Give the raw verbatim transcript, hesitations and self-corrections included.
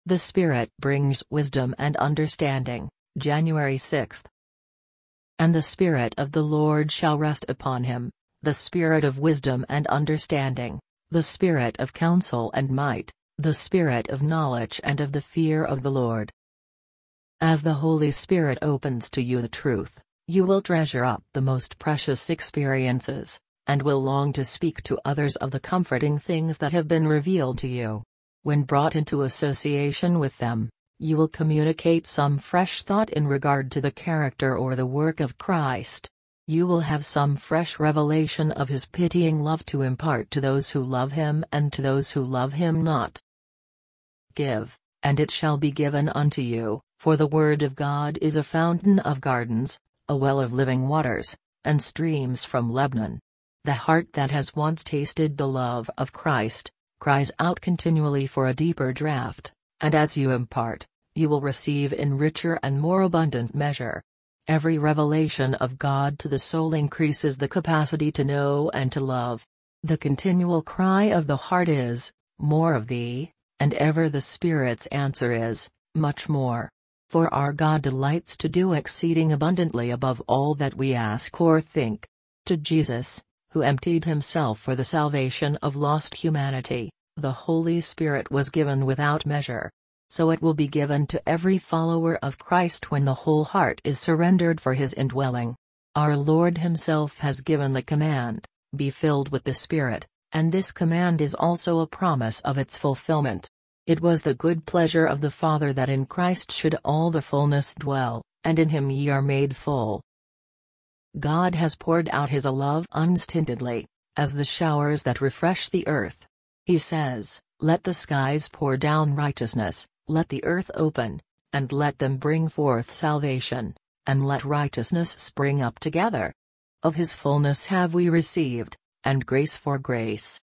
The Spirit brings wisdom and understanding. January sixth. And the Spirit of the Lord shall rest upon him, the Spirit of wisdom and understanding, the Spirit of counsel and might, the Spirit of knowledge and of the fear of the Lord. As the Holy Spirit opens to you the truth, you will treasure up the most precious experiences, and will long to speak to others of the comforting things that have been revealed to you. When brought into association with them, you will communicate some fresh thought in regard to the character or the work of Christ. You will have some fresh revelation of his pitying love to impart to those who love him and to those who love him not. Give, and it shall be given unto you, for the word of God is a fountain of gardens, a well of living waters, and streams from Lebanon. The heart that has once tasted the love of Christ, cries out continually for a deeper draught, and as you impart, you will receive in richer and more abundant measure. Every revelation of God to the soul increases the capacity to know and to love. The continual cry of the heart is, "More of thee," and ever the Spirit's answer is, "Much more." For our God delights to do exceeding abundantly above all that we ask or think. To Jesus, who emptied himself for the salvation of lost humanity, the Holy Spirit was given without measure. So it will be given to every follower of Christ when the whole heart is surrendered for his indwelling. Our Lord himself has given the command, "Be filled with the Spirit," and this command is also a promise of its fulfillment. It was the good pleasure of the Father that in Christ should all the fullness dwell, and in him ye are made full. God has poured out his love unstintedly, as the showers that refresh the earth. He says, "Let the skies pour down righteousness, let the earth open, and let them bring forth salvation, and let righteousness spring up together. Of his fullness have we received, and grace for grace."